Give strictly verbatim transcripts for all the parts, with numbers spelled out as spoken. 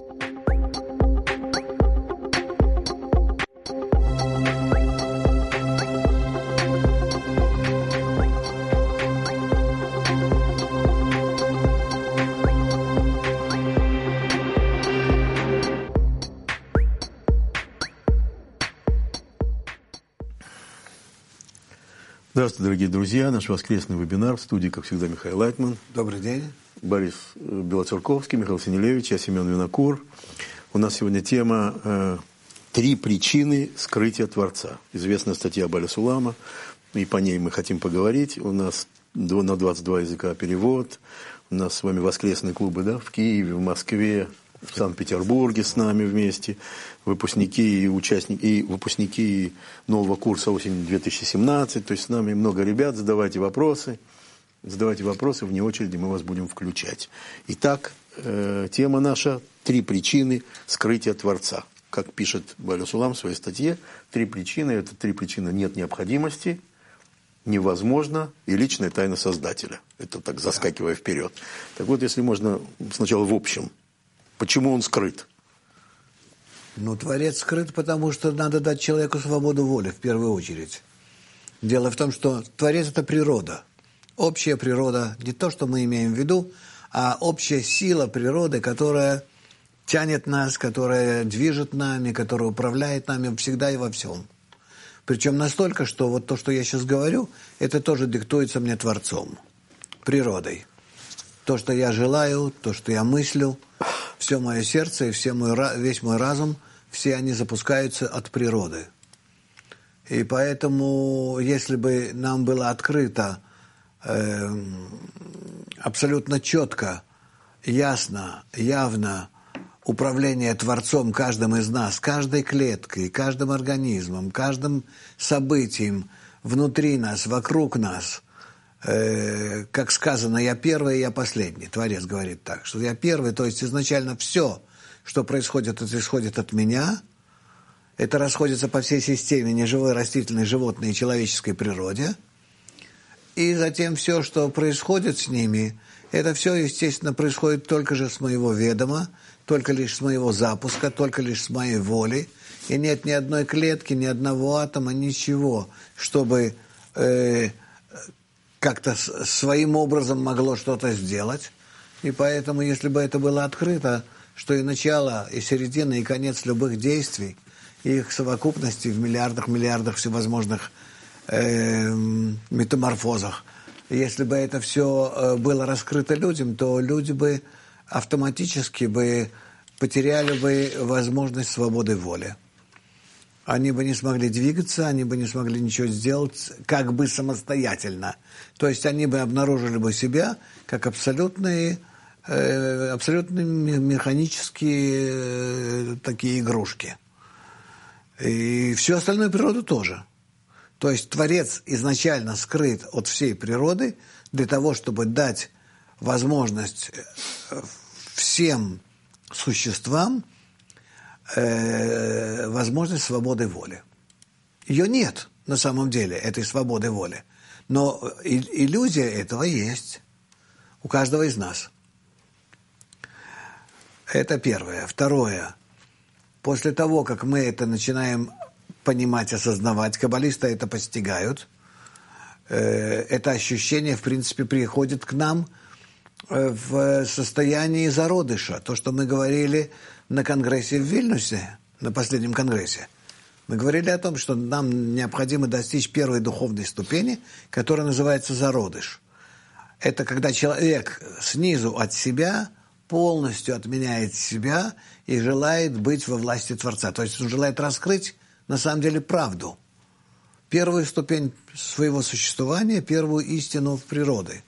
Здравствуйте, дорогие друзья. Наш воскресный вебинар. В студии, как всегда, Михаил Лайтман. Добрый день. Борис Белоцерковский, Михаил Синелевич, я Семен Винокур. У нас сегодня тема э, «Три причины скрытия Творца». Известная статья Абаля Сулама, и по ней мы хотим поговорить. У нас на двадцать два языка перевод. У нас с вами воскресные клубы, да, в Киеве, в Москве, в Санкт-Петербурге с нами вместе. Выпускники и участники, и выпускники нового курса осень две тысячи семнадцать. То есть с нами много ребят. Задавайте вопросы. Задавайте вопросы, вне очереди мы вас будем включать. Итак, э, тема наша «Три причины скрытия Творца». Как пишет Абаль Сулам в своей статье, три причины. Это три причины: нет необходимости, невозможно и личная тайна Создателя. Это так, заскакивая вперед. Так вот, если можно сначала в общем. Почему он скрыт? Ну, Творец скрыт, потому что надо дать человеку свободу воли, в первую очередь. Дело в том, что Творец – это природа. Общая природа, не то, что мы имеем в виду, а общая сила природы, которая тянет нас, которая движет нами, которая управляет нами всегда и во всем. Причем настолько, что вот то, что я сейчас говорю, это тоже диктуется мне Творцом, природой. То, что я желаю, то, что я мыслю, все мое сердце и все мой, весь мой разум, все они запускаются от природы. И поэтому, если бы нам было открыто э, абсолютно четко, ясно, явно управление Творцом каждым из нас, каждой клеткой, каждым организмом, каждым событием внутри нас, вокруг нас, Э, как сказано, я первый, я последний. Творец говорит так, что я первый, то есть изначально все, что происходит, это исходит от меня. Это расходится по всей системе неживой, растительной, животной и человеческой природе. И затем все, что происходит с ними, это все, естественно, происходит только же с моего ведома, только лишь с моего запуска, только лишь с моей воли. И нет ни одной клетки, ни одного атома, ничего, чтобы э, как-то своим образом могло что-то сделать. И поэтому, если бы это было открыто, что и начало, и середина, и конец любых действий, и их совокупности в миллиардах, миллиардах всевозможных э, метаморфозах, если бы это все было раскрыто людям, то люди бы автоматически бы потеряли бы возможность свободы воли. Они бы не смогли двигаться, они бы не смогли ничего сделать как бы самостоятельно. То есть они бы обнаружили бы себя как абсолютные, э, абсолютно механические э, такие игрушки. И всю остальную природу тоже. То есть Творец изначально скрыт от всей природы для того, чтобы дать возможность всем существам э, возможность свободы воли. Ее нет на самом деле, этой свободы воли. Но иллюзия этого есть у каждого из нас. Это первое. Второе. После того, как мы это начинаем понимать, осознавать, каббалисты это постигают, э, это ощущение, в принципе, приходит к нам в состоянии зародыша. То, что мы говорили на конгрессе в Вильнюсе, на последнем конгрессе. Мы говорили о том, что нам необходимо достичь первой духовной ступени, которая называется зародыш. Это когда человек снизу от себя полностью отменяет себя и желает быть во власти Творца. То есть он желает раскрыть, на самом деле, правду. Первую ступень своего существования, первую истину в природе.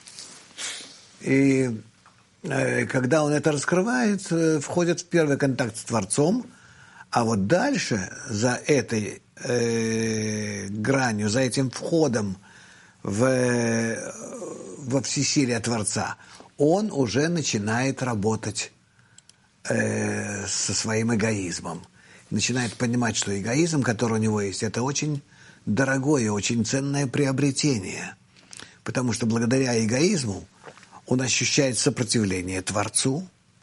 И э, когда он это раскрывает, э, входит в первый контакт с Творцом, а вот дальше, за этой э, гранью, за этим входом в, э, во всесилие Творца, он уже начинает работать э, со своим эгоизмом. Начинает понимать, что эгоизм, который у него есть, это очень дорогое, очень ценное приобретение. Потому что благодаря эгоизму он ощущает сопротивление Творцу,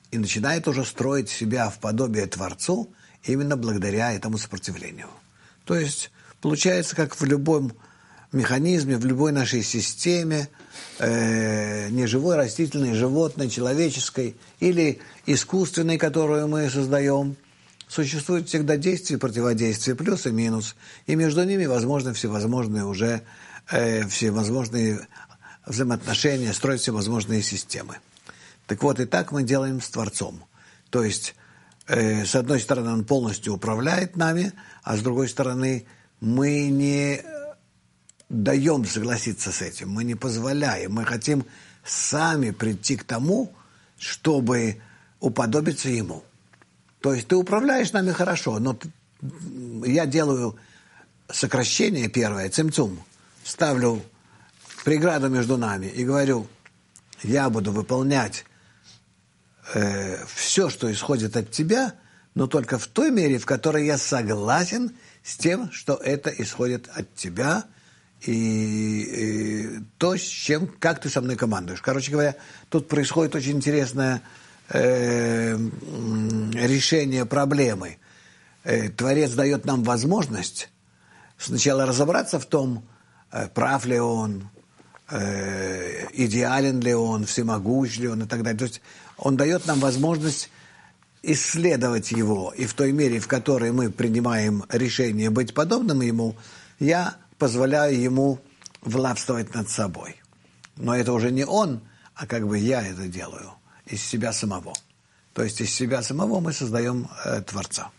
и начинает уже строить себя в подобие Творцу именно благодаря этому сопротивлению. То есть получается, как в любом механизме, в любой нашей системе, э, неживой, растительной, животной, человеческой или искусственной, которую мы создаем, существует всегда действие и противодействие, плюс и минус, и между ними возможны всевозможные уже э, всевозможные взаимоотношения, строить всевозможные системы. Так вот, и так мы делаем с Творцом. То есть, э, с одной стороны, Он полностью управляет нами, а с другой стороны, мы не даем согласиться с этим, мы не позволяем, мы хотим сами прийти к тому, чтобы уподобиться Ему. То есть ты управляешь нами хорошо, но я делаю сокращение первое, цимцум, ставлю преграду между нами и говорю, я буду выполнять э, все, что исходит от тебя, но только в той мере, в которой я согласен с тем, что это исходит от тебя, и, и то, с чем, как ты со мной командуешь. Короче говоря, тут происходит очень интересное э, решение проблемы. Э, Творец дает нам возможность сначала разобраться в том, э, прав ли он, э, идеален ли он, всемогущ ли он и так далее. То есть он дает нам возможность исследовать его, и в той мере, в которой мы принимаем решение быть подобным ему, я позволяю ему властвовать над собой. Но это уже не он, а как бы я это делаю из себя самого. То есть из себя самого мы создаем э, Творца.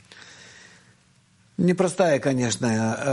Непростая, конечно,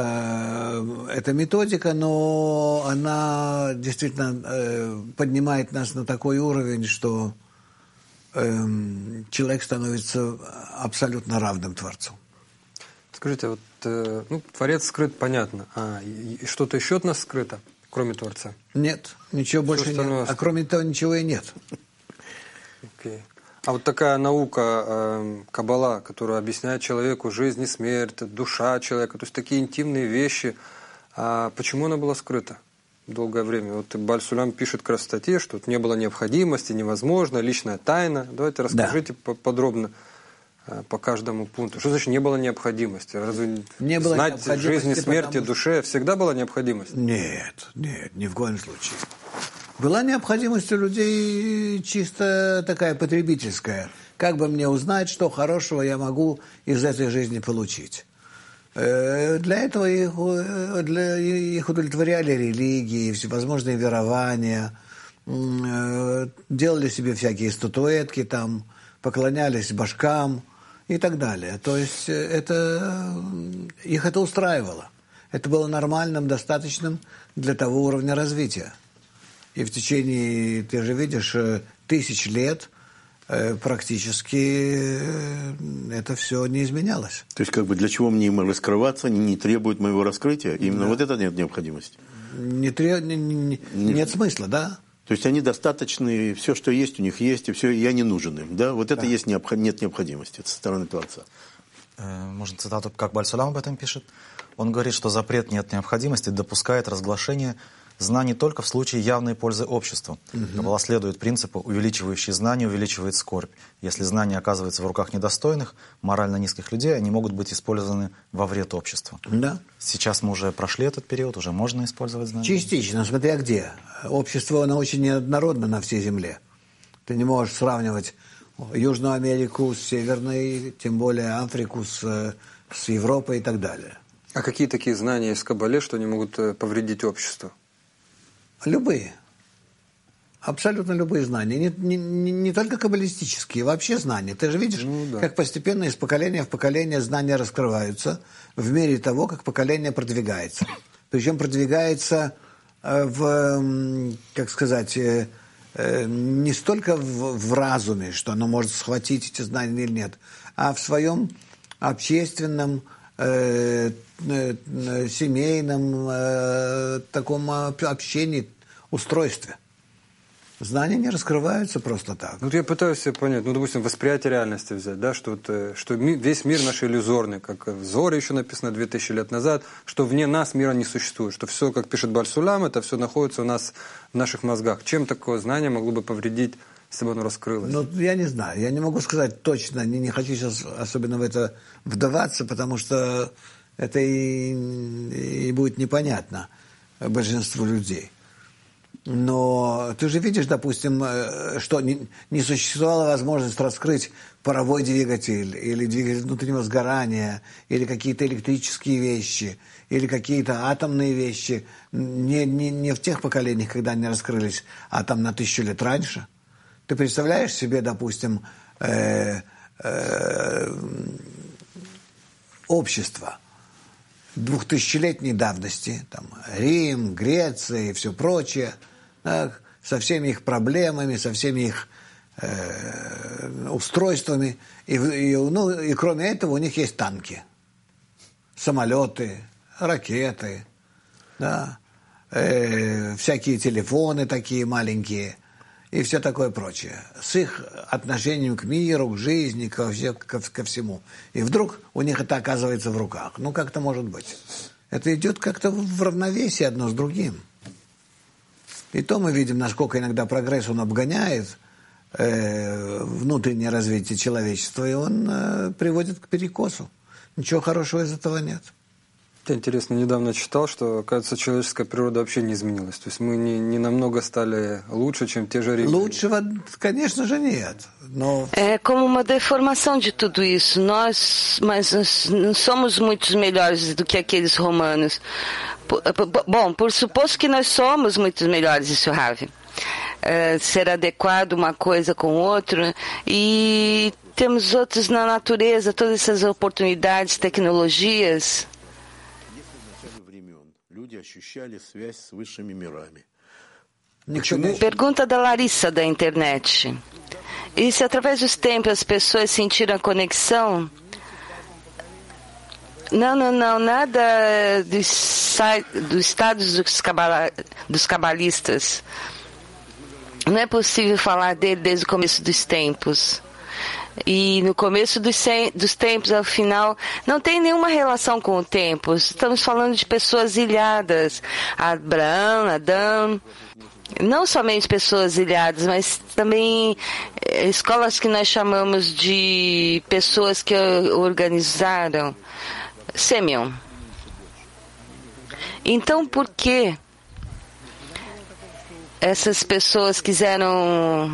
э, эта методика, но она действительно э, поднимает нас на такой уровень, что э, человек становится абсолютно равным Творцу. Скажите, вот э, ну, Творец скрыт, понятно, а и, и что-то еще от нас скрыто, кроме Творца? Нет, ничего больше нет. А кроме того, ничего и нет. Okay. А вот такая наука, э, Каббала, которая объясняет человеку жизнь и смерть, душа человека, то есть такие интимные вещи, а почему она была скрыта долгое время? Вот Бааль-Сулам пишет как раз в статье, что тут не было необходимости, невозможно, личная тайна. Давайте расскажите да. подробно по каждому пункту. Что значит не было необходимости? Разве не было знать жизни, смерти, потому... душе всегда была необходимость? Нет, нет, ни в коем случае. Была необходимость у людей чисто такая потребительская. Как бы мне узнать, что хорошего я могу из этой жизни получить? Для этого их, для, их удовлетворяли религии, всевозможные верования, делали себе всякие статуэтки, там, поклонялись башкам и так далее. То есть это, их это устраивало. Это было нормальным, достаточным для того уровня развития. И в течение, ты же видишь, тысяч лет практически это все не изменялось. То есть как бы для чего мне им раскрываться, они не требуют моего раскрытия? Именно да. вот это нет необходимости? Не треб... не, не, не, нет смысла, да? То есть они достаточны, все, что есть, у них есть, и все, я не нужен им. Да? Вот это да. есть необх... нет необходимости со стороны Творца. Можно цитату, как Бааль-Сулам об этом пишет. Он говорит, что запрет «нет необходимости» допускает разглашение знаний только в случае явной пользы обществу. Угу. Каббала следует принципу «увеличивающий знания увеличивает скорбь». Если знания оказываются в руках недостойных, морально низких людей, они могут быть использованы во вред обществу. Да. Сейчас мы уже прошли этот период, уже можно использовать знания. Частично, смотря где. Общество, оно очень неоднородно на всей земле. Ты не можешь сравнивать Южную Америку с Северной, тем более Африку с, с Европой и так далее. А какие такие знания есть в Каббале, что они могут повредить обществу? Любые. Абсолютно любые знания. Не, не, не, не только каббалистические, вообще знания. Ты же видишь, ну, да. как постепенно из поколения в поколение знания раскрываются в мере того, как поколение продвигается. Причем продвигается в, как сказать, не столько в, в разуме, что оно может схватить эти знания или нет, а в своем общественном, э, э, семейном э, таком общении, устройстве. Знания не раскрываются просто так. Ну, я пытаюсь себе понять, ну, допустим, восприятие реальности взять, да, что, вот, что весь мир наш иллюзорный, как в Зоре еще написано две тысячи лет назад, что вне нас мира не существует, что все, как пишет Бааль-Сулам, это все находится у нас в наших мозгах. Чем такое знание могло бы повредить если бы оно раскрылось? Ну, я не знаю, я не могу сказать точно, не, не хочу сейчас особенно в это вдаваться, потому что это и, и будет непонятно большинству людей. Но ты же видишь, допустим, что не, не существовала возможность раскрыть паровой двигатель, или двигатель внутреннего сгорания, или какие-то электрические вещи, или какие-то атомные вещи. Не, не, не в тех поколениях, когда они раскрылись, а там на тысячу лет раньше. Ты представляешь себе, допустим, э, э, общество двухтысячелетней давности, там, Рим, Греция и все прочее, так, со всеми их проблемами, со всеми их э, устройствами. И, и, ну, и кроме этого у них есть танки, самолеты, ракеты, да, э, всякие телефоны такие маленькие и все такое прочее. С их отношением к миру, к жизни, ко, ко, ко всему. И вдруг у них это оказывается в руках. Ну, как это может быть? Это идет как-то в равновесии одно с другим. И то мы видим, насколько иногда прогресс он обгоняет э, внутреннее развитие человечества, и он э, приводит к перекосу. Ничего хорошего из этого нет. Это интересно, недавно читал, что, оказывается, человеческая природа вообще не изменилась. То есть мы не, не намного стали лучше, чем те же римляне. Лучшего, конечно же, нет. Но... É como uma deformação de tudo isso. Nós, mas nós não somos muito melhores do que aqueles romanos. Bom, por suposto que nós somos muito melhores, isso, Ravi. É, ser adequado uma coisa com outra, e temos outros na natureza, todas essas oportunidades, tecnologias. Pergunta da Larissa da internet. E se através dos tempos as pessoas sentiram a conexão? Não, não, não, nada dos, dos estados dos, cabala, dos cabalistas. Não é possível falar dele desde o começo dos tempos. E no começo dos, dos tempos, ao final, não tem nenhuma relação com o tempo. Estamos falando de pessoas ilhadas. Abraão, Adão, não somente pessoas ilhadas, mas também escolas que nós chamamos de pessoas que organizaram. Semion. Então, por que essas pessoas quiseram,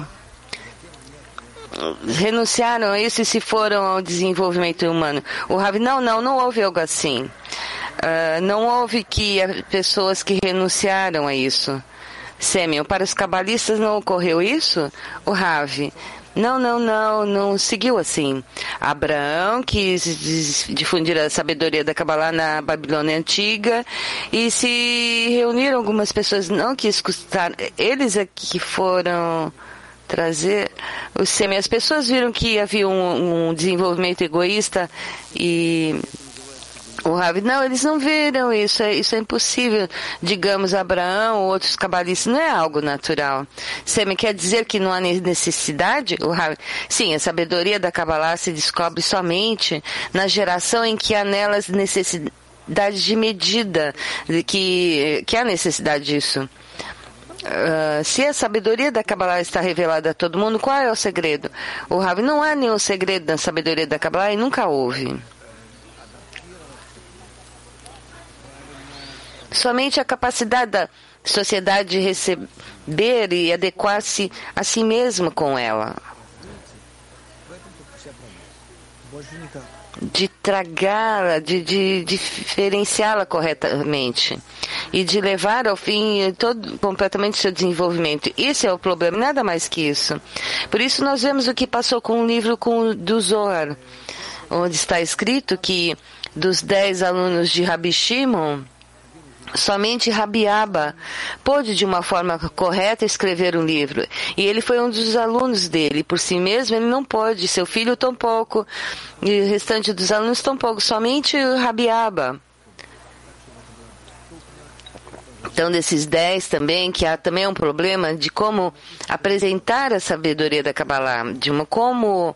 renunciaram a isso e se foram ao desenvolvimento humano? O Ravi, não, não, não houve algo assim. Uh, não houve que pessoas que renunciaram a isso. Semion, para os cabalistas não ocorreu isso? O Ravi, não, não, não, não seguiu assim. Abraão quis difundir a sabedoria da Kabbalah na Babilônia Antiga e se reuniram algumas pessoas, não que escutaram, eles é que foram trazer os semi. As pessoas viram que havia um, um desenvolvimento egoísta e o Ravi, não, eles não viram isso, é, isso é impossível. Digamos, Abraão ou outros cabalistas, não é algo natural. Você me quer dizer que não há necessidade? O Ravi, sim, a sabedoria da Kabbalah se descobre somente na geração em que há nelas necessidade de medida, de que, que há necessidade disso. Uh, se a sabedoria da Kabbalah está revelada a todo mundo, qual é o segredo? O Ravi, não há nenhum segredo na sabedoria da Kabbalah e nunca houve. Somente a capacidade da sociedade de receber e adequar-se a si mesma com ela. De tragá-la, de, de diferenciá-la corretamente. E de levar ao fim todo, completamente seu desenvolvimento. Isso é o problema, nada mais que isso. Por isso nós vemos o que passou com o livro com, do Zohar, onde está escrito que dos dez alunos de Rabi Shimon, somente Rabi Abba pôde de uma forma correta escrever um livro. E ele foi um dos alunos dele. Por si mesmo ele não pode, seu filho tampouco, e o restante dos alunos tampouco, somente Rabi Abba. Então, desses dez também, que há também um problema de como apresentar a sabedoria da Kabbalah, de uma, como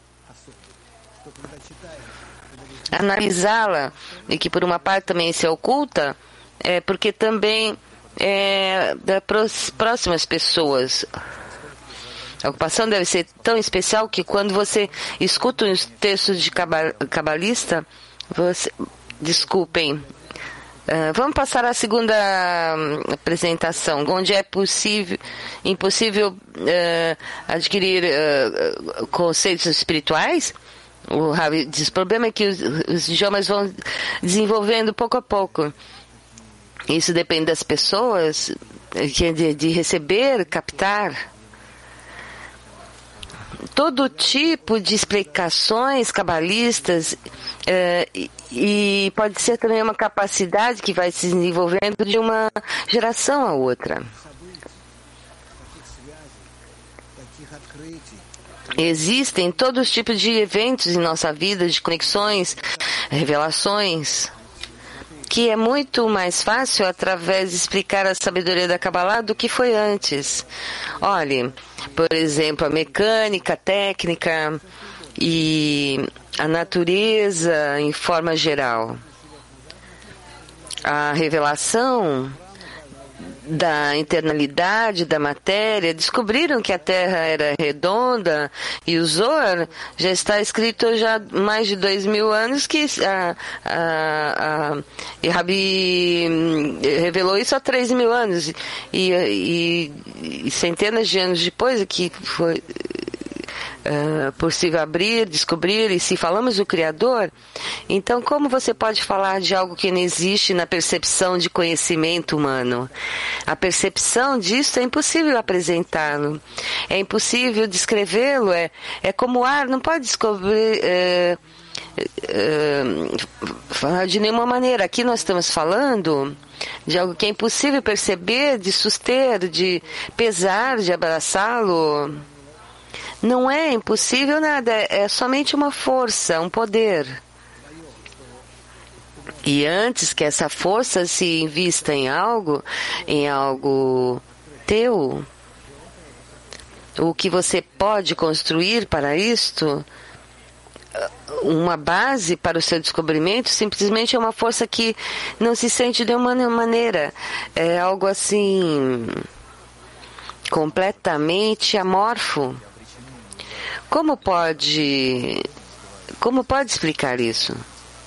analisá-la, e que por uma parte também se oculta, é porque também é das próximas pessoas. A ocupação deve ser tão especial que quando você escuta os textos de cabalista, você... Desculpem. Uh, vamos passar à segunda uh, apresentação, onde é possível, impossível uh, adquirir uh, conceitos espirituais. O Ravi diz, o problema é que os, os idiomas vão desenvolvendo pouco a pouco. Isso depende das pessoas, de, de receber, captar. Todo tipo de explicações cabalistas eh, e, e pode ser também uma capacidade que vai se desenvolvendo de uma geração a outra. Existem todos os tipos de eventos em nossa vida, de conexões, revelações, que é muito mais fácil através de explicar a sabedoria da Kabbalah do que foi antes. Olhe, por exemplo, a mecânica, a técnica e a natureza em forma geral. A revelação da internalidade da matéria, descobriram que a Terra era redonda e o Zohar já está escrito já há mais de dois mil anos que a, a, a, e Rabi revelou isso há três mil anos e, e, e centenas de anos depois que foi Uh, possível abrir, descobrir, e se falamos do Criador, então como você pode falar de algo que não existe na percepção de conhecimento humano? A percepção disso é impossível apresentá-lo, é impossível descrevê-lo, é, é como o ar, não pode descobrir, uh, uh, falar de nenhuma maneira. Aqui nós estamos falando de algo que é impossível perceber, de suster, de pesar, de abraçá-lo. Não é impossível nada, é somente uma força, um poder. E antes que essa força se invista em algo, em algo teu, o que você pode construir para isto, uma base para o seu descobrimento, simplesmente é uma força que não se sente de uma maneira. É algo assim, completamente amorfo. Como pode, como pode explicar isso?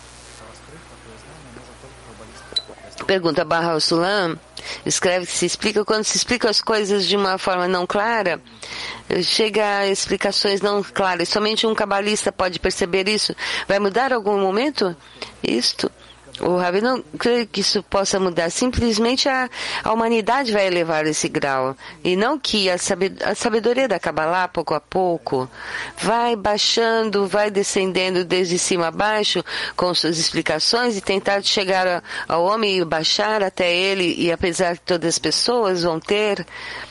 Pergunta Barra Sulam, escreve que se explica, quando se explica as coisas de uma forma não clara, chega a explicações não claras. Somente um cabalista pode perceber isso. Vai mudar em algum momento isto? O Rabi não crê que isso possa mudar. Simplesmente a, a humanidade vai elevar esse grau. E não que a sabedoria da Kabbalah, pouco a pouco, vai baixando, vai descendendo desde cima a baixo, com suas explicações, e tentar chegar ao homem e baixar até ele. E apesar que todas as pessoas vão ter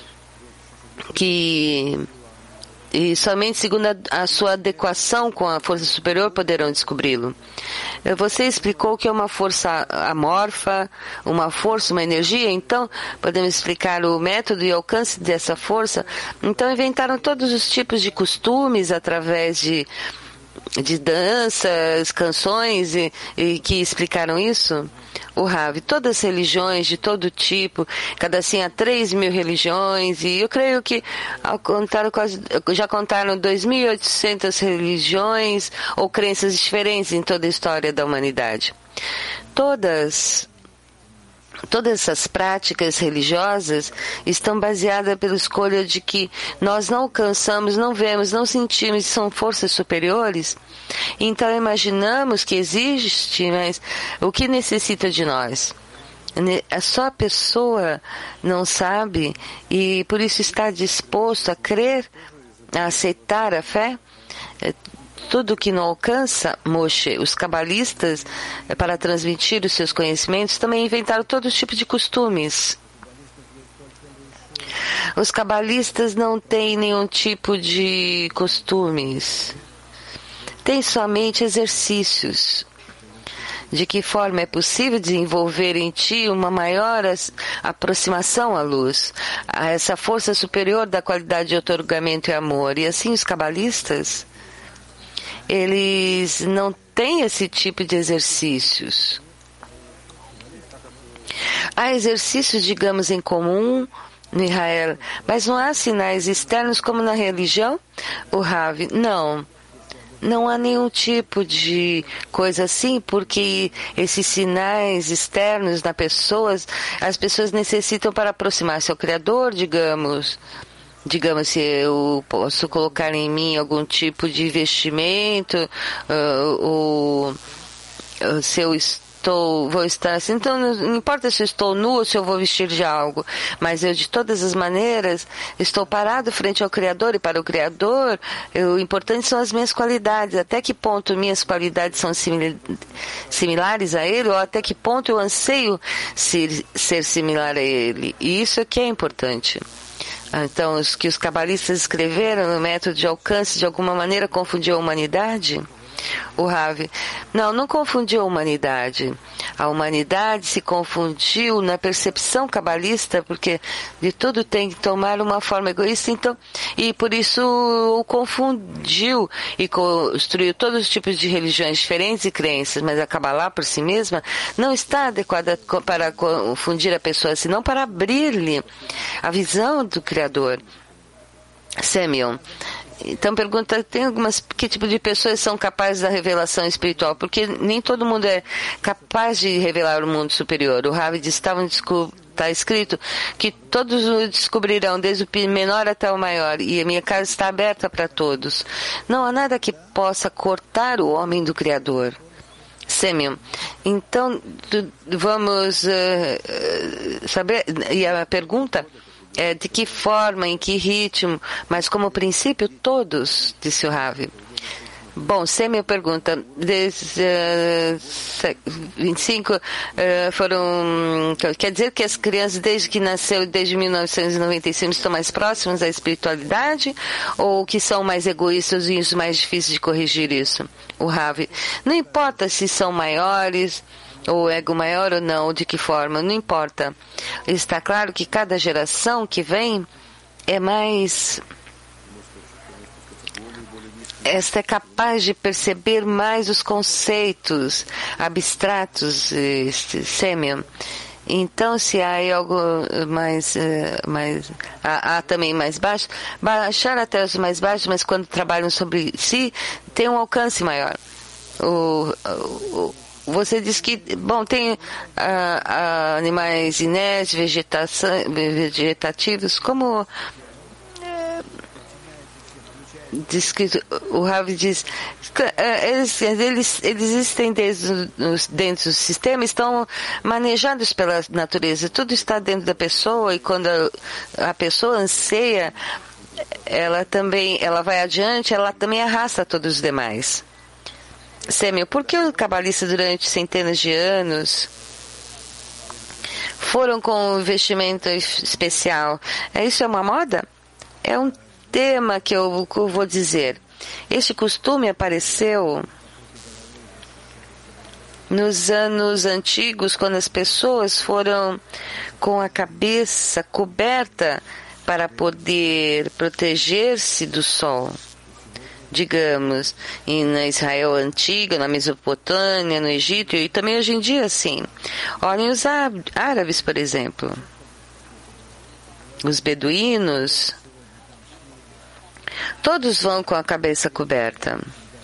que... E somente segundo a, a sua adequação com a força superior poderão descobri-lo. Você explicou que é uma força amorfa, uma força, uma energia, então podemos explicar o método e alcance dessa força. Então inventaram todos os tipos de costumes através de, de danças, canções e, e que explicaram isso. O Rav, todas as religiões de todo tipo, cada assim há três mil religiões, e eu creio que ao contar, quase, já contaram dois mil e oitocentas religiões ou crenças diferentes em toda a história da humanidade. Todas, todas essas práticas religiosas estão baseadas pela escolha de que nós não alcançamos, não vemos, não sentimos, são forças superiores. Então imaginamos que existe, mas o que necessita de nós? Só a pessoa não sabe e por isso está disposto a crer, a aceitar a fé. Tudo que não alcança, Moshe, os cabalistas, para transmitir os seus conhecimentos, também inventaram todo tipo de costumes. Os cabalistas não têm nenhum tipo de costumes. Tem somente exercícios. De que forma é possível desenvolver em ti uma maior aproximação à luz, a essa força superior da qualidade de otorgamento e amor. E assim os cabalistas, eles não têm esse tipo de exercícios. Há exercícios, digamos, em comum, Mihael, mas não há sinais externos como na religião? O Rav, não. Não há nenhum tipo de coisa assim, porque esses sinais externos nas pessoas, as pessoas necessitam para aproximar-se ao Criador, digamos. Digamos, se eu posso colocar em mim algum tipo de vestimento, uh, ou uh, se eu estou, vou estar assim, então não importa se eu estou nu ou se eu vou vestir de algo, mas eu de todas as maneiras estou parado frente ao Criador, e para o Criador o importante são as minhas qualidades, até que ponto minhas qualidades são simil, similares a Ele, ou até que ponto eu anseio ser, ser similar a Ele, e isso é que é importante. Então, os que os cabalistas escreveram no método de alcance, de alguma maneira, confundiu a humanidade? O Rav, não, não confundiu a humanidade. A humanidade se confundiu na percepção cabalista, porque de tudo tem que tomar uma forma egoísta, então, e por isso o confundiu e construiu todos os tipos de religiões diferentes e crenças, mas a Kabbalah por si mesma não está adequada para confundir a pessoa, senão para abrir-lhe a visão do Criador. Samuel, então pergunta, tem algumas, que tipo de pessoas são capazes da revelação espiritual? Porque nem todo mundo é capaz de revelar o mundo superior. O Rav disse, está escrito que todos o descobrirão, desde o menor até o maior, e a minha casa está aberta para todos. Não há nada que possa cortar o homem do Criador. Samuel, então vamos uh, saber, e a pergunta é de que forma, em que ritmo, mas como princípio todos, disse o Rav. Bom, Samuel pergunta, desde uh, vinte e cinco uh, foram, quer dizer que as crianças desde que nasceu, desde mil novecentos e noventa e cinco, estão mais próximas da espiritualidade, ou que são mais egoístas e os mais difíceis de corrigir isso? O Rav, não importa se são maiores, ou ego maior ou não, ou de que forma, não importa. Está claro que cada geração que vem é mais... Esta é capaz de perceber mais os conceitos abstratos, este, Samuel. Então, se há algo mais, mais há, há também mais baixo, baixar até os mais baixos, mas quando trabalham sobre si, tem um alcance maior. O, o, Você diz que, bom, tem uh, uh, animais inertes, vegetativos, como uh, diz que o Rav diz, uh, eles, eles, eles existem desde os, dentro do sistema, estão manejados pela natureza, tudo está dentro da pessoa, e quando a, a pessoa anseia, ela também, ela vai adiante, ela também arrasta todos os demais. Samuel, por que os cabalistas durante centenas de anos foram com um vestimento especial? Isso é uma moda? É um tema que eu, que eu vou dizer. Este costume apareceu nos anos antigos, quando as pessoas foram com a cabeça coberta para poder proteger-se do sol. Digamos, na Israel antiga, na Mesopotâmia, no Egito, e também hoje em dia, sim. Olhem os árabes, por exemplo. Os beduínos. Todos vão com a cabeça coberta.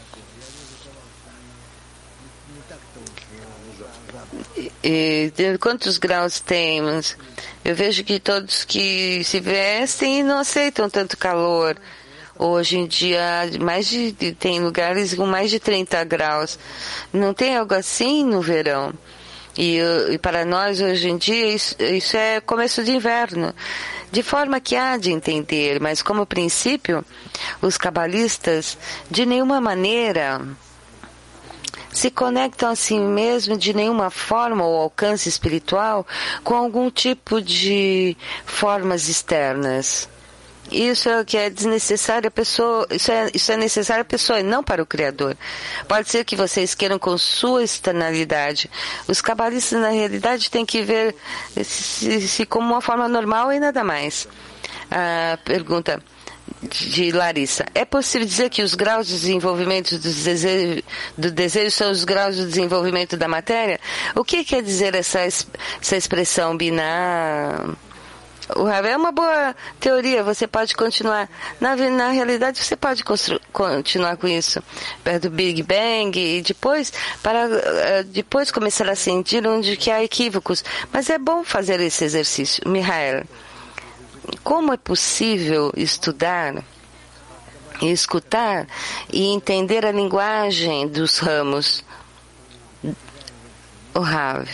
E, e quantos graus temos? Eu vejo que todos que se vestem não aceitam tanto calor. Hoje em dia, mais de, tem lugares com mais de trinta graus. Não tem algo assim no verão. E, e para nós, hoje em dia, isso, isso é começo de inverno. De forma que há de entender, mas como princípio, os cabalistas, de nenhuma maneira, se conectam a si mesmos de nenhuma forma ou alcance espiritual com algum tipo de formas externas. Isso é o que é desnecessário a pessoa, isso é, isso é necessário a pessoa e não para o Criador. Pode ser que vocês queiram com sua externalidade. Os cabalistas, na realidade, têm que ver se, se como uma forma normal e nada mais. A pergunta de Larissa. É possível dizer que os graus de desenvolvimento do desejo, do desejo são os graus de desenvolvimento da matéria? O que quer dizer essa, essa expressão binar? O Rav, é uma boa teoria, você pode continuar. Na, na realidade, você pode continuar com isso, perto do Big Bang, e depois, para, depois começar a sentir onde que há equívocos. Mas é bom fazer esse exercício. Mihael, como é possível estudar, escutar e entender a linguagem dos ramos? O Rav,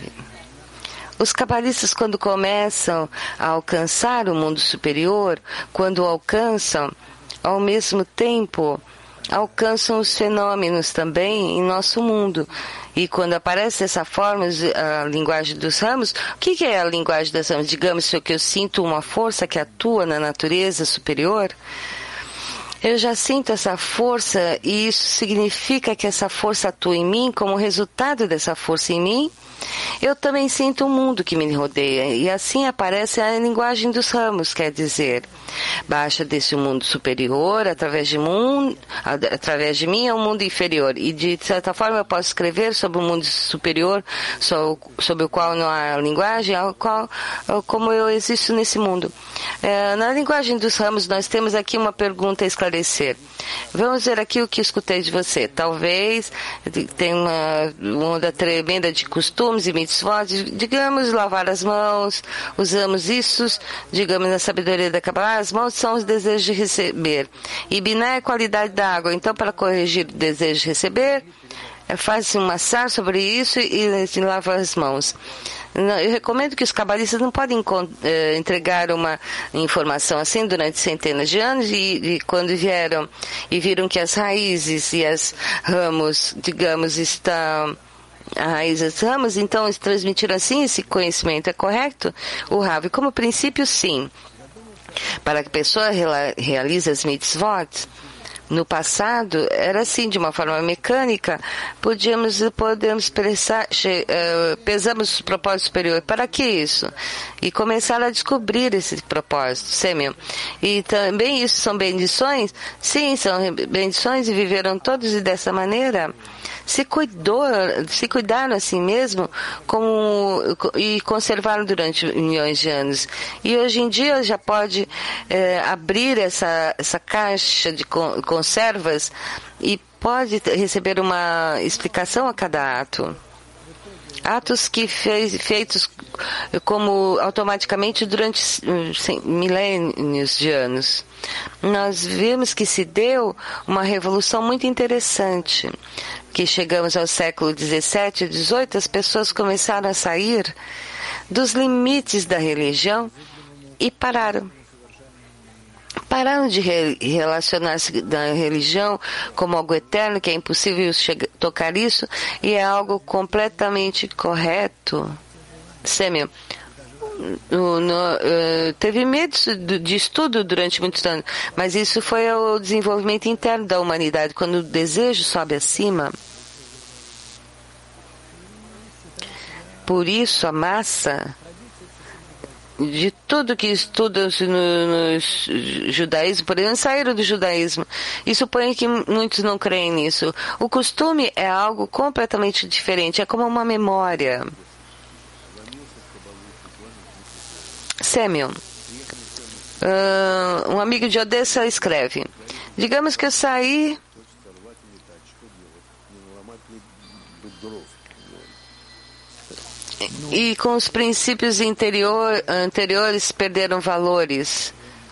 os cabalistas, quando começam a alcançar o mundo superior, quando o alcançam, ao mesmo tempo, alcançam os fenômenos também em nosso mundo. E quando aparece dessa forma a linguagem dos ramos, o que é a linguagem dos ramos? Digamos que eu sinto uma força que atua na natureza superior, eu já sinto essa força e isso significa que essa força atua em mim. Como resultado dessa força em mim, eu também sinto o mundo que me rodeia, e assim aparece a linguagem dos ramos, quer dizer, baixa desse mundo superior, através de, mundo, através de mim é um mundo inferior, e de certa forma eu posso escrever sobre o mundo superior, sobre o qual não há linguagem, ao qual, como eu existo nesse mundo. É, na linguagem dos ramos nós temos aqui uma pergunta a esclarecer. Vamos ver aqui o que escutei de você. Talvez tenha uma onda tremenda de costumes e mitzvot, digamos, lavar as mãos, usamos isso, digamos, na sabedoria da Kabbalah, as mãos são os desejos de receber. E Biná é a qualidade da água. Então, para corrigir o desejo de receber, faz-se um massar sobre isso e, e lava as mãos. Eu recomendo que os cabalistas não podem eh, entregar uma informação assim durante centenas de anos e, e quando vieram e viram que as raízes e as ramos, digamos, estão... a raiz das ramos, então eles transmitiram assim, esse conhecimento é correto? O Rav, como princípio, sim. Para que a pessoa realize as mitzvot, no passado, era assim, de uma forma mecânica, podíamos, podemos pensar, uh, pesamos o propósito superior. Para que isso? E começar a descobrir esse propósito, Sêmio. E também isso são bendições? Sim, são bendições e viveram todos dessa maneira. Se cuidou, se cuidaram assim mesmo como, e conservaram durante milhões de anos. E hoje em dia já pode é, abrir essa, essa caixa de conservas e pode receber uma explicação a cada ato. Atos que fez, feitos como automaticamente durante milênios de anos. Nós vemos que se deu uma revolução muito interessante, que chegamos ao século dezessete e dezoito, as pessoas começaram a sair dos limites da religião e pararam. Pararam de re- relacionar-se da religião como algo eterno, que é impossível chegar, tocar isso, e é algo completamente correto. Sêmio, no, no, uh, teve medo de, de estudo durante muitos anos, mas isso foi o desenvolvimento interno da humanidade. Quando o desejo sobe acima, por isso a massa de tudo que estuda no, no judaísmo, por exemplo, saíram do judaísmo. E suponho que muitos não creem nisso. O costume é algo completamente diferente, é como uma memória. Samuel, uh, um amigo de Odessa escreve, digamos que eu saí e com os princípios interior, anteriores perderam valores.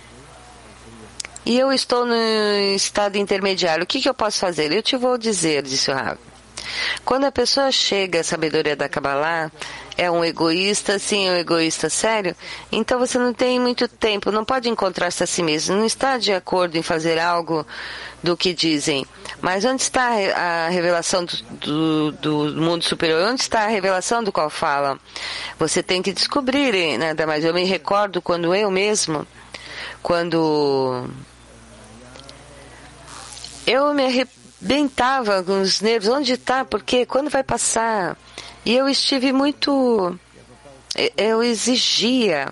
E eu estou no estado intermediário. O que, que eu posso fazer? Eu te vou dizer, disse o Rav. Quando a pessoa chega à sabedoria da Kabbalah, é um egoísta, sim, é um egoísta sério, então você não tem muito tempo, não pode encontrar-se a si mesmo, não está de acordo em fazer algo do que dizem. Mas onde está a revelação do, do, do mundo superior? Onde está a revelação do qual falam? Você tem que descobrir, nada mais. Eu me recordo quando eu mesmo, quando eu me arrebentava com os nervos, onde está? Porque quando vai passar? E eu estive muito, eu exigia.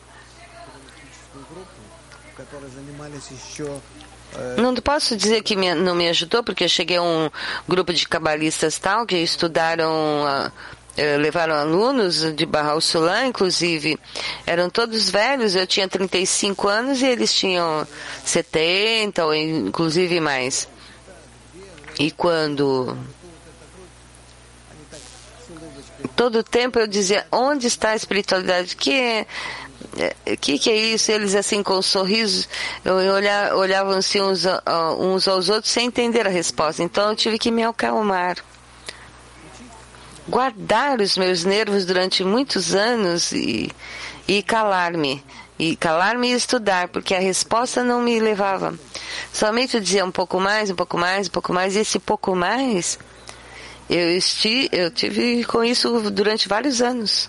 Não posso dizer que me, não me ajudou, porque eu cheguei a um grupo de cabalistas tal, que estudaram a, eh, levaram alunos de Bahá'u'lláh Sulam, inclusive, eram todos velhos, eu tinha trinta e cinco anos e eles tinham setenta, ou inclusive mais. E quando... todo o tempo eu dizia, onde está a espiritualidade? Que é... O que, que é isso? Eles assim com um sorriso olhavam, olhavam assim uns, uns aos outros sem entender a resposta. Então eu tive que me acalmar, guardar os meus nervos durante muitos anos e, e calar-me e calar-me e estudar, porque a resposta não me levava. Somente eu dizia um pouco mais, um pouco mais, um pouco mais, e esse pouco mais eu, esti, eu tive com isso durante vários anos.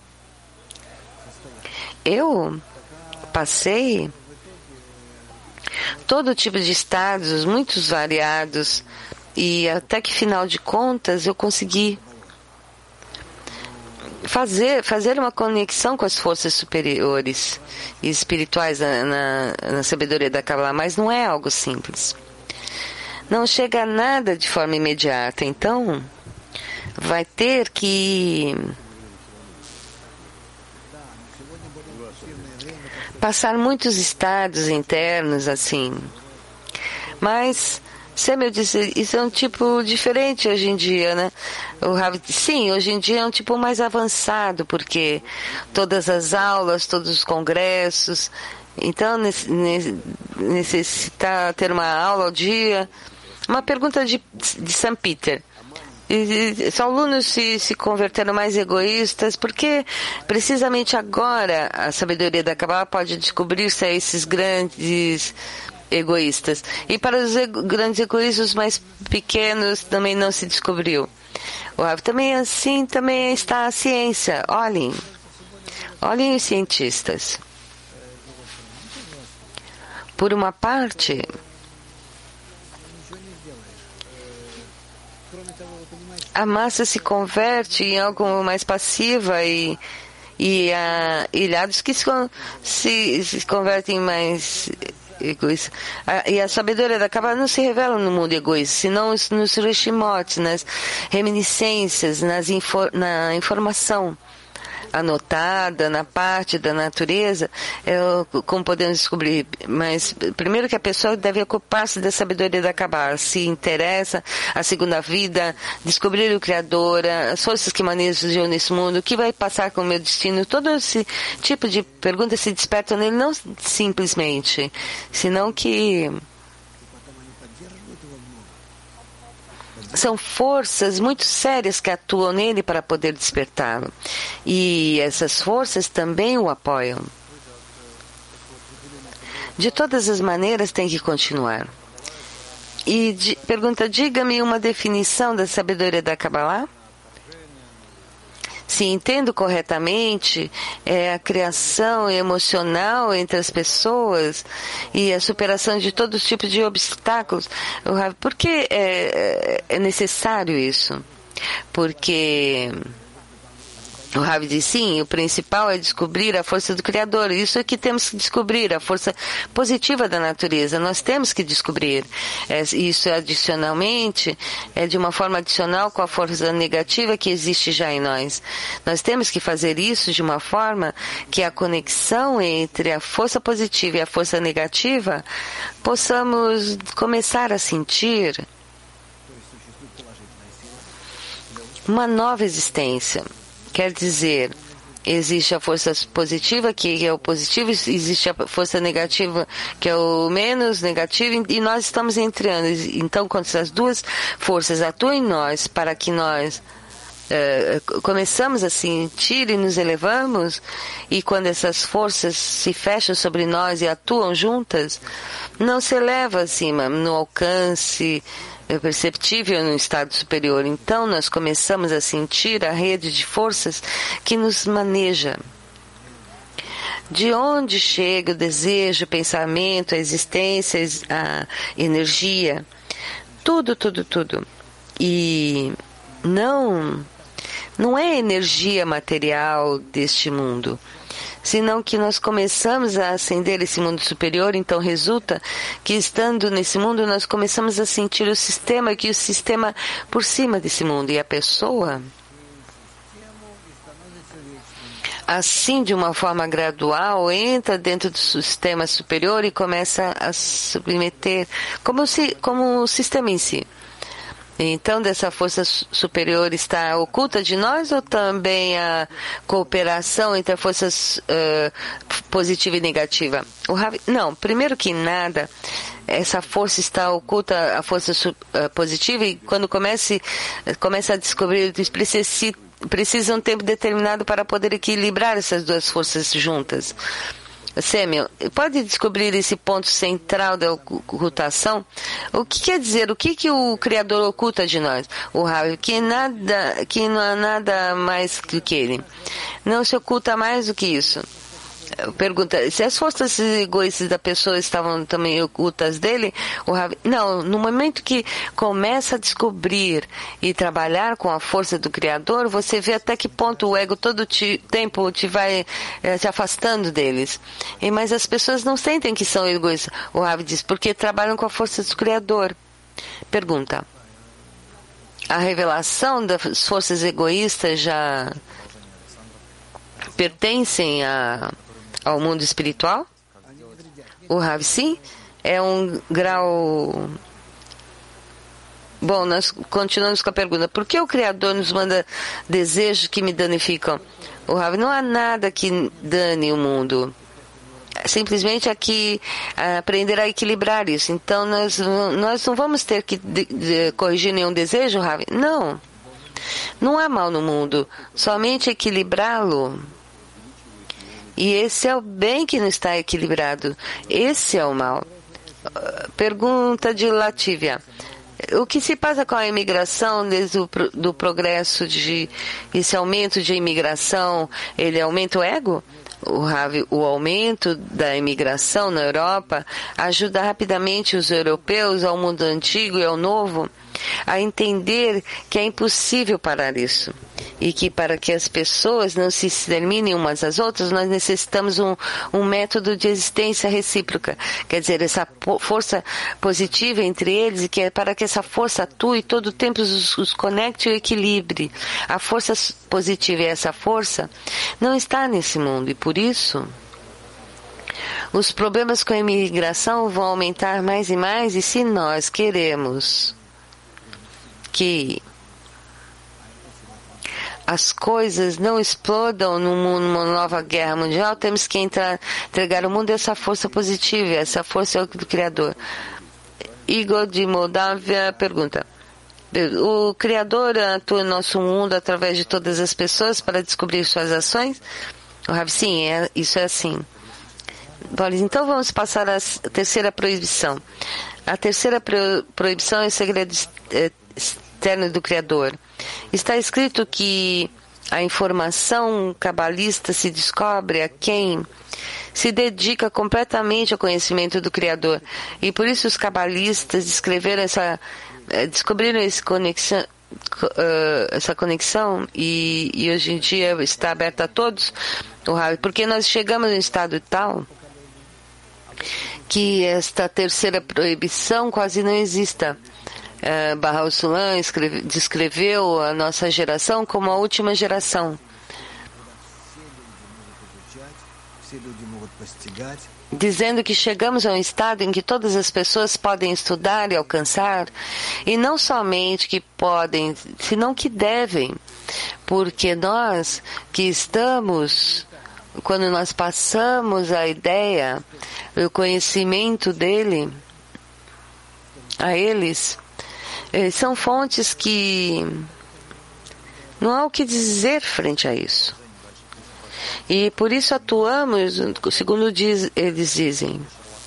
Eu passei todo tipo de estados, muitos variados, e até que, final de contas, eu consegui fazer, fazer uma conexão com as forças superiores e espirituais na, na, na sabedoria da Kabbalah, mas não é algo simples. Não chega a nada de forma imediata, então vai ter que passar muitos estados internos, assim. Mas, Sam, eu disse, isso é um tipo diferente hoje em dia, né? O Rav, sim, hoje em dia é um tipo mais avançado, porque todas as aulas, todos os congressos, então necessita ter uma aula ao dia. Uma pergunta de, de Sam Peter. E, os alunos se, se converteram mais egoístas, porque precisamente agora a sabedoria da Kabbalah pode descobrir-se a esses grandes egoístas. E para os ego, grandes egoístas mais pequenos também não se descobriu. O Rav, também assim também está a ciência. Olhem, olhem os cientistas. Por uma parte, a massa se converte em algo mais passiva e, e há ilhados que se, se, se convertem em mais egoístas. E a sabedoria da Kabbalah não se revela no mundo egoísta, senão nos reshimot, nas reminiscências, nas infor, na informação anotada na parte da natureza, é, como podemos descobrir. Mas primeiro que a pessoa deve ocupar-se da sabedoria da Kabbalah, se interessa a segunda vida, descobrir o Criador, as forças que manejam nesse mundo, o que vai passar com o meu destino. Todo esse tipo de perguntas se despertam nele, não simplesmente, senão que são forças muito sérias que atuam nele para poder despertá-lo. E essas forças também o apoiam. De todas as maneiras, tem que continuar. E de, pergunta, diga-me uma definição da sabedoria da Kabbalah? Se entendo corretamente, é a criação emocional entre as pessoas e a superação de todos os tipos de obstáculos. Por que é, é necessário isso? Porque o Rav diz, sim, o principal é descobrir a força do Criador. Isso é que temos que descobrir, a força positiva da natureza. Nós temos que descobrir. É, isso adicionalmente, é de uma forma adicional com a força negativa que existe já em nós. Nós temos que fazer isso de uma forma que a conexão entre a força positiva e a força negativa possamos começar a sentir uma nova existência. Quer dizer, existe a força positiva, que é o positivo, existe a força negativa, que é o menos negativo, e nós estamos entre ambos. Então, quando essas duas forças atuam em nós, para que nós uh, começamos a sentir e nos elevamos, e quando essas forças se fecham sobre nós e atuam juntas, não se eleva acima, no alcance é perceptível no estado superior. Então nós começamos a sentir a rede de forças que nos maneja. De onde chega o desejo, o pensamento, a existência, a energia, tudo, tudo, tudo. E não, não é energia material deste mundo, senão que nós começamos a ascender esse mundo superior. Então resulta que, estando nesse mundo, nós começamos a sentir o sistema, que o sistema por cima desse mundo, e a pessoa assim, de uma forma gradual, entra dentro do sistema superior e começa a submeter, como, se, como o sistema em si. Então, dessa força superior está oculta de nós ou também a cooperação entre a força uh, positiva e negativa? O Rav... Não, primeiro que nada, essa força está oculta, a força uh, positiva, e quando comece, começa a descobrir, precisa, precisa um tempo determinado para poder equilibrar essas duas forças juntas. Samuel, pode descobrir esse ponto central da ocultação? O que quer dizer? O que, que o Criador oculta de nós? O Rav, que, nada, que não há nada mais do que ele. Não se oculta mais do que isso. Pergunta, se as forças egoístas da pessoa estavam também ocultas dele, o Rav, não, no momento que começa a descobrir e trabalhar com a força do Criador, você vê até que ponto o ego todo o tempo te vai eh, se afastando deles. E, mas as pessoas não sentem que são egoístas, o Rav diz, porque trabalham com a força do Criador. Pergunta, a revelação das forças egoístas já pertencem a ao mundo espiritual? O Rav, sim, é um grau... Bom, nós continuamos com a pergunta. Por que o Criador nos manda desejos que me danificam? O Rav, não há nada que dane o mundo. Simplesmente aqui aprender a equilibrar isso. Então, nós, nós não vamos ter que de, de, corrigir nenhum desejo, Rav? Não. Não há mal no mundo. Somente equilibrá-lo. E esse é o bem que não está equilibrado. Esse é o mal. Pergunta de Latívia. O que se passa com a imigração desde o pro, do progresso de esse aumento de imigração? Ele aumenta o ego? O, o aumento da imigração na Europa ajuda rapidamente os europeus ao mundo antigo e ao novo a entender que é impossível parar isso e que para que as pessoas não se exterminem umas às outras, nós necessitamos um, um método de existência recíproca, quer dizer, essa força positiva entre eles, e que é para que essa força atue todo o tempo, os, os conecte e equilibre. A força positiva e essa força não está nesse mundo, e por isso os problemas com a imigração vão aumentar mais e mais, e se nós queremos que as coisas não explodam numa nova guerra mundial, temos que entrar, entregar ao mundo essa força positiva, essa força do Criador. Igor de Moldávia pergunta, o Criador atua no nosso mundo através de todas as pessoas para descobrir suas ações? O Rav, sim, é, isso é assim. Então vamos passar à terceira proibição. A terceira pro, proibição é o segredo externo do Criador. Está escrito que a informação cabalista se descobre a quem se dedica completamente ao conhecimento do Criador. E por isso os cabalistas descreveram essa, descobriram essa conexão, essa conexão e, e hoje em dia está aberta a todos, porque nós chegamos em um estado tal que esta terceira proibição quase não exista. Uh, Bahá'u'lláh Sulam descreveu a nossa geração como a última geração, dizendo que chegamos a um estado em que todas as pessoas podem estudar e alcançar, e não somente que podem, senão que devem, porque nós que estamos, quando nós passamos a ideia, o conhecimento dele a eles, são fontes que não há o que dizer frente a isso. E por isso atuamos, segundo diz, eles dizem.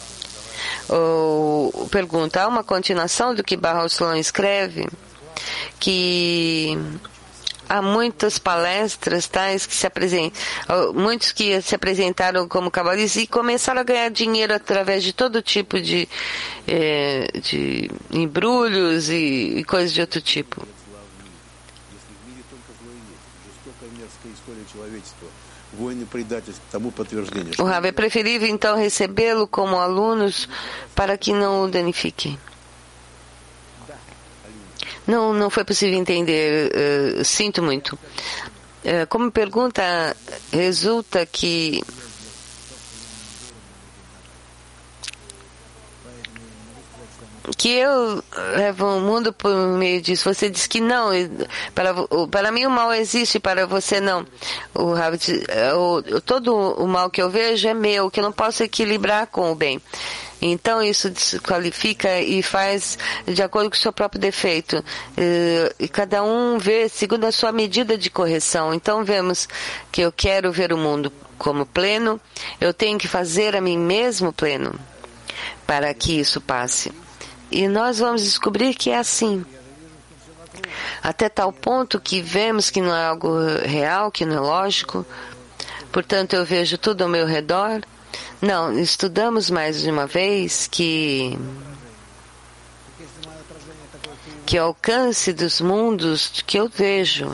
Ou, pergunta, há uma continuação do que Bahá'u'lláh Sulam escreve, que há muitas palestras tais que se apresentam, muitos que se apresentaram como cabalistas e começaram a ganhar dinheiro através de todo tipo de, eh, de embrulhos e, e coisas de outro tipo. O Rav, é preferível então recebê-lo como alunos para que não o danifiquem. Não, não foi possível entender, uh, sinto muito. Como pergunta, resulta que que eu levo o mundo por meio disso. Você diz que não, para, para mim o mal existe, para você não. O, o, todo o mal que eu vejo é meu, que eu não posso equilibrar com o bem. Então isso desqualifica e faz de acordo com o seu próprio defeito. E cada um vê segundo a sua medida de correção. Então vemos que eu quero ver o mundo como pleno, eu tenho que fazer a mim mesmo pleno para que isso passe. E nós vamos descobrir que é assim. Até tal ponto que vemos que não é algo real, que não é lógico. Portanto, eu vejo tudo ao meu redor. Não, estudamos mais de uma vez que que o alcance dos mundos que eu vejo,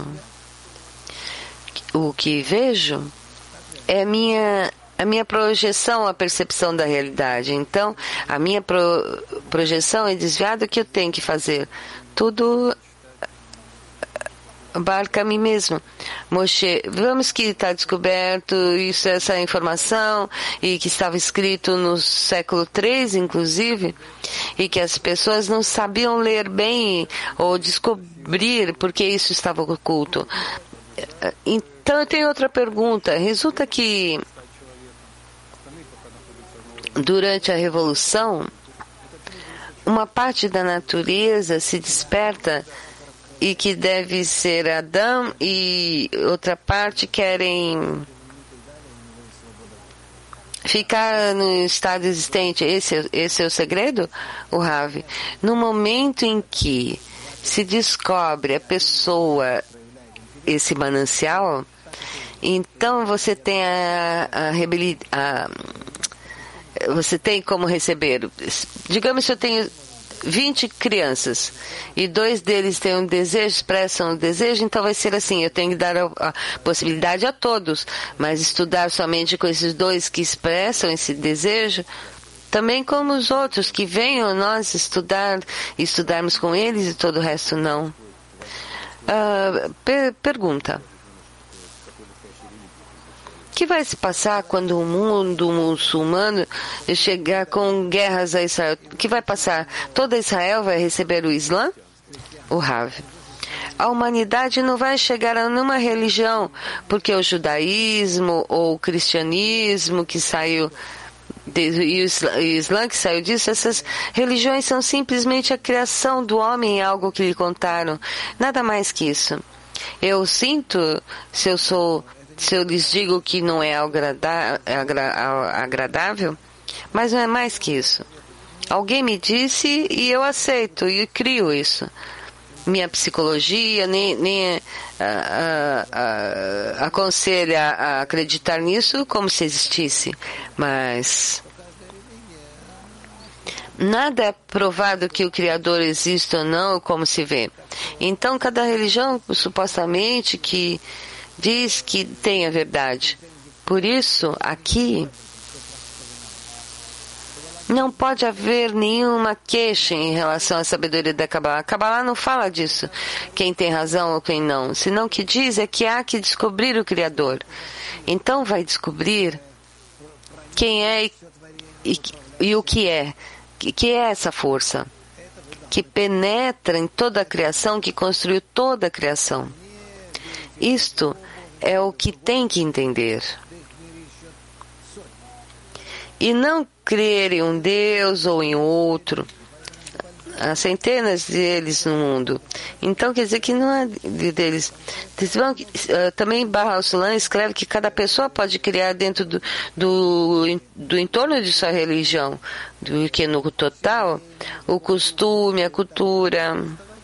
o que vejo é a minha a minha projeção, a percepção da realidade. Então, a minha pro, projeção é desviada do que eu tenho que fazer. Tudo abarca a mim mesmo. Moshe, vamos que está descoberto isso, essa informação, e que estava escrito no século três, inclusive, e que as pessoas não sabiam ler bem ou descobrir porque isso estava oculto. Então, eu tenho outra pergunta. Resulta que durante a Revolução, uma parte da natureza se desperta e que deve ser Adão, e outra parte querem ficar no estado existente. Esse, esse é o segredo, o Rav? No momento em que se descobre a pessoa, esse manancial, então você tem a, a rebelião. Você tem como receber. Digamos que eu tenho vinte crianças e dois deles têm um desejo, expressam um desejo, então vai ser assim, eu tenho que dar a, a possibilidade a todos, mas estudar somente com esses dois que expressam esse desejo, também como os outros, que venham nós estudar, estudarmos com eles e todo o resto não. Uh, per pergunta. O que vai se passar quando o mundo muçulmano chegar com guerras a Israel? O que vai passar? Toda Israel vai receber o Islã? O Rav. A humanidade não vai chegar a nenhuma religião, porque o judaísmo ou o cristianismo que saiu e o Islã que saiu disso, essas religiões são simplesmente a criação do homem em algo que lhe contaram. Nada mais que isso. Eu sinto, se eu sou se eu lhes digo que não é agrada, agra, agradável, mas não é mais que isso. Alguém me disse e eu aceito e crio isso. Minha psicologia nem, nem a, a, a, aconselha a acreditar nisso como se existisse, mas nada é provado que o Criador existe ou não, como se vê. Então, cada religião, supostamente, que diz que tem a verdade. Por isso, aqui, não pode haver nenhuma queixa em relação à sabedoria da Kabbalah. A Kabbalah não fala disso, quem tem razão ou quem não. Senão o que diz é que há que descobrir o Criador. Então vai descobrir quem é e, e, e o que é. Que, que é essa força que penetra em toda a criação, que construiu toda a criação. Isto é o que tem que entender. E não crer em um Deus ou em outro. Há centenas deles no mundo. Então quer dizer que não é deles. Também Baha Sulam escreve que cada pessoa pode criar dentro do, do, do entorno de sua religião. Do que no total, o costume, a cultura,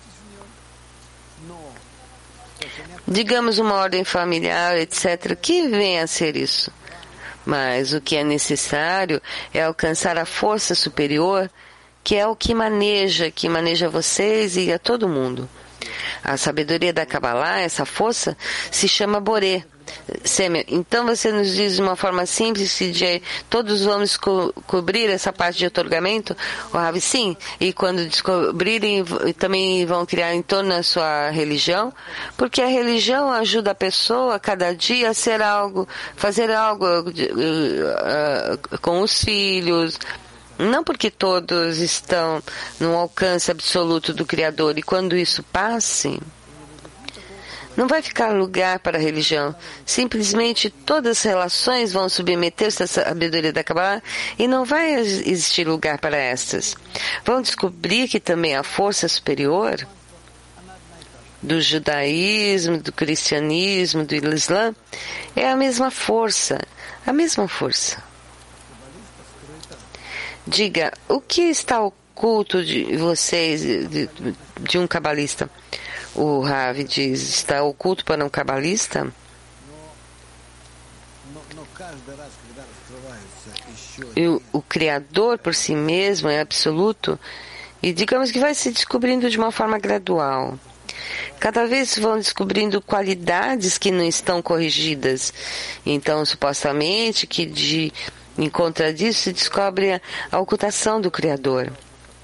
digamos uma ordem familiar, etcétera, que venha a ser isso. Mas o que é necessário é alcançar a força superior, que é o que maneja, que maneja vocês e a todo mundo. A sabedoria da Kabbalah, essa força, se chama Boré. Semyon, então você nos diz de uma forma simples que de, todos vamos co cobrir essa parte de otorgamento? O Rav, sim. E quando descobrirem, também vão criar em torno da sua religião? Porque a religião ajuda a pessoa cada dia a ser algo, fazer algo uh, uh, com os filhos. Não porque todos estão no alcance absoluto do Criador. E quando isso passe, não vai ficar lugar para a religião. Simplesmente todas as relações vão submeter-se à sabedoria da Kabbalah e não vai existir lugar para estas. Vão descobrir que também a força superior do judaísmo, do cristianismo, do islã é a mesma força, a mesma força. Diga, o que está oculto de vocês, de, de um cabalista? O Rav diz, está oculto para um cabalista? E o, o Criador por si mesmo é absoluto e digamos que vai se descobrindo de uma forma gradual. Cada vez vão descobrindo qualidades que não estão corrigidas. Então, supostamente, que de, em contra disso se descobre a, a ocultação do Criador.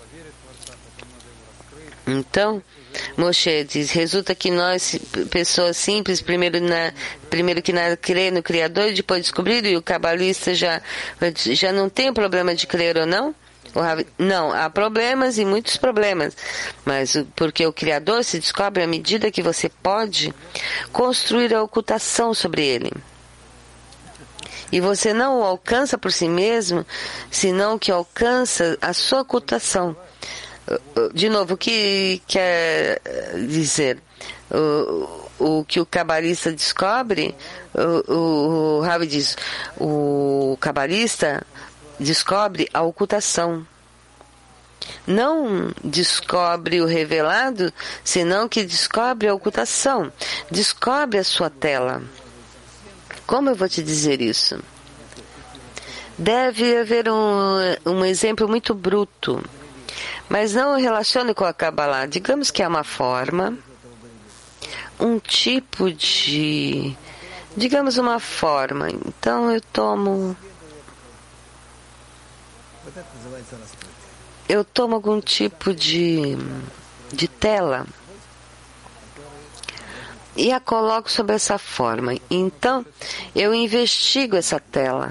Então, Moshe diz, resulta que nós, pessoas simples, primeiro, na, primeiro que nada crer no Criador e depois descobrir, e o cabalista já, já não tem o problema de crer ou não? Não, há problemas e muitos problemas, mas porque o Criador se descobre à medida que você pode construir a ocultação sobre ele. E você não o alcança por si mesmo, senão que alcança a sua ocultação. De novo, o que quer dizer? O, o que o cabalista descobre, o, o, o Rav diz, o cabalista descobre a ocultação. Não descobre o revelado, senão que descobre a ocultação. Descobre a sua tela. Como eu vou te dizer isso? Deve haver um, um exemplo muito bruto, mas não o relacione com a Kabbalah. Digamos que é uma forma, um tipo de... Digamos uma forma. Então eu tomo... Eu tomo algum tipo de, de tela e a coloco sobre essa forma. Então, eu investigo essa tela.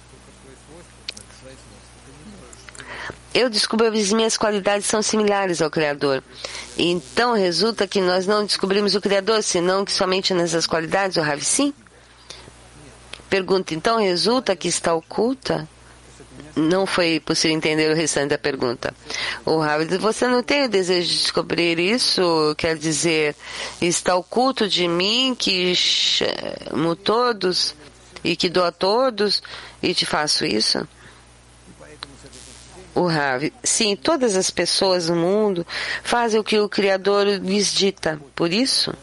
Eu descubro que as minhas qualidades são similares ao Criador. Então, resulta que nós não descobrimos o Criador, senão que somente nessas qualidades, o Rav, sim? Pergunta, então, resulta que está oculta? Não foi possível entender o restante da pergunta. O Rav diz, você não tem o desejo de descobrir isso? Quer dizer, está oculto de mim que amo todos e que dou a todos e te faço isso? O Rav, sim, todas as pessoas no mundo fazem o que o Criador lhes dita. Por isso,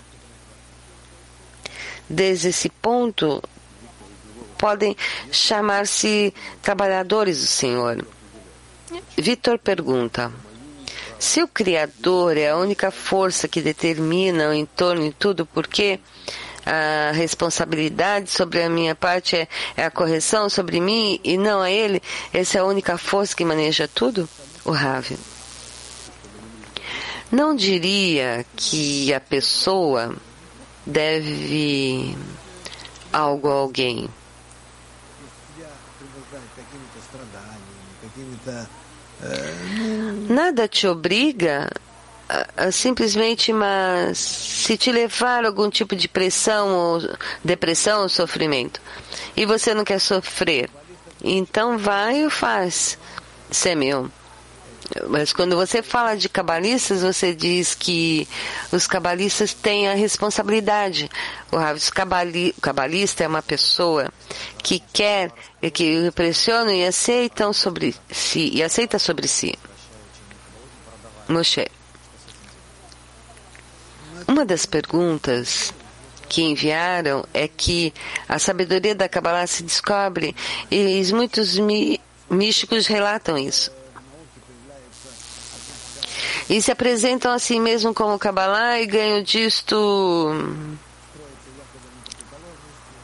desde esse ponto, podem chamar-se trabalhadores do Senhor. Vitor pergunta, se o Criador é a única força que determina o entorno e tudo, por que a responsabilidade sobre a minha parte é, é a correção sobre mim e não a ele? Essa é a única força que maneja tudo? O Rav, não diria que a pessoa deve algo a alguém. Nada te obriga a, a simplesmente, mas se te levar a algum tipo de pressão, ou depressão ou sofrimento, e você não quer sofrer, então vai e faz. Semyon. Mas quando você fala de cabalistas, você diz que os cabalistas têm a responsabilidade. O cabalista é uma pessoa que quer, que pressiona e aceita sobre si, e aceita sobre si. Moshe, uma das perguntas que enviaram é que a sabedoria da Kabbalah se descobre, e muitos místicos relatam isso. E se apresentam a si mesmo como Kabbalah e ganham disto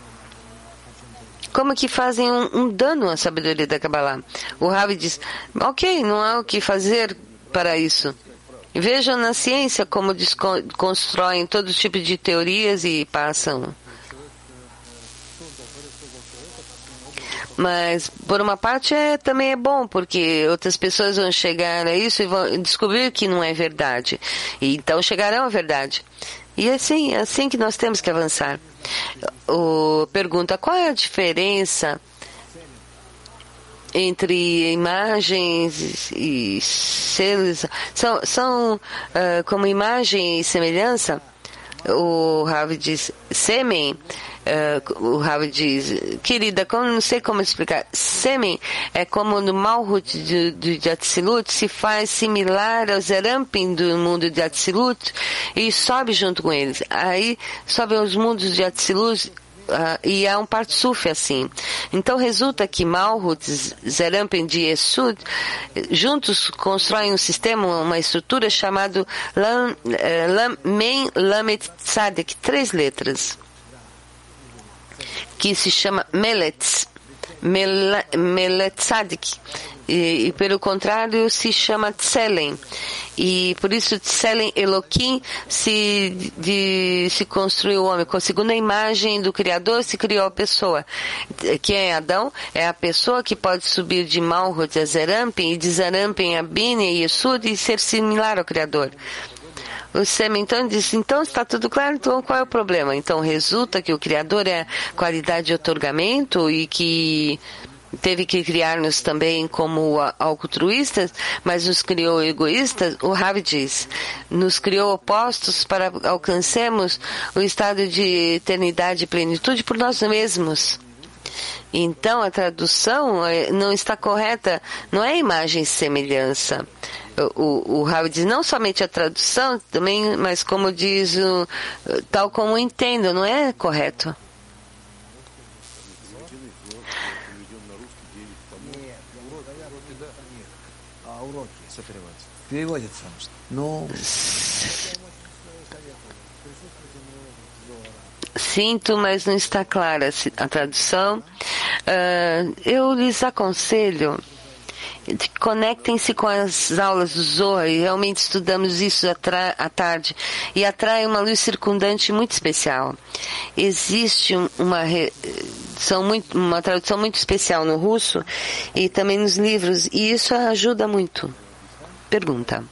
como que fazem um, um dano à sabedoria da Kabbalah. O Rav diz, ok, não há o que fazer para isso. Vejam na ciência como constroem todo tipo de teorias e passam. Mas, por uma parte, é, também é bom, porque outras pessoas vão chegar a isso e vão descobrir que não é verdade. E então chegarão à verdade. E assim, é assim que nós temos que avançar. O, pergunta, qual é a diferença entre imagens e seres? São, são uh, como imagem e semelhança? O Rav diz, sêmen. Uh, o Rav diz, querida, como, não sei como explicar. Sêmen é como no Malhut de, de, de Atzilut se faz similar ao Zerampin do mundo de Atzilut e sobe junto com eles. Aí sobe aos mundos de Atzilut uh, e é um Partsuf assim. Então resulta que Malhut, Zerampin de Yesud juntos constroem um sistema, uma estrutura chamado Lam, uh, Lam, Men Lamet Tzadek, três letras, que se chama Meletz, Meletzadik, e, e pelo contrário se chama Tselen, e por isso Tselen Elohim se, de, se construiu o homem, com a segunda imagem do Criador se criou a pessoa. Quem é Adão? É a pessoa que pode subir de Malhut a Zerampin e de Zerampin a Bina e Yesud e ser similar ao Criador. O Sêmen então disse, então está tudo claro, então qual é o problema? Então resulta que o Criador é qualidade de otorgamento e que teve que criar-nos também como altruístas, mas nos criou egoístas. O Rav diz, nos criou opostos para alcançarmos o estado de eternidade e plenitude por nós mesmos. Então a tradução não está correta, não é imagem e semelhança. O, o Rav diz não somente a tradução, também, mas como diz, o, tal como entendo, não é correto. Переводится. Ну... Sinto, mas não está clara a tradução. Uh, eu lhes aconselho, conectem-se com as aulas do Zohar, e realmente estudamos isso à tarde, e atrai uma luz circundante muito especial. Existe uma, são muito, uma tradução muito especial no russo e também nos livros, e isso ajuda muito. Pergunta.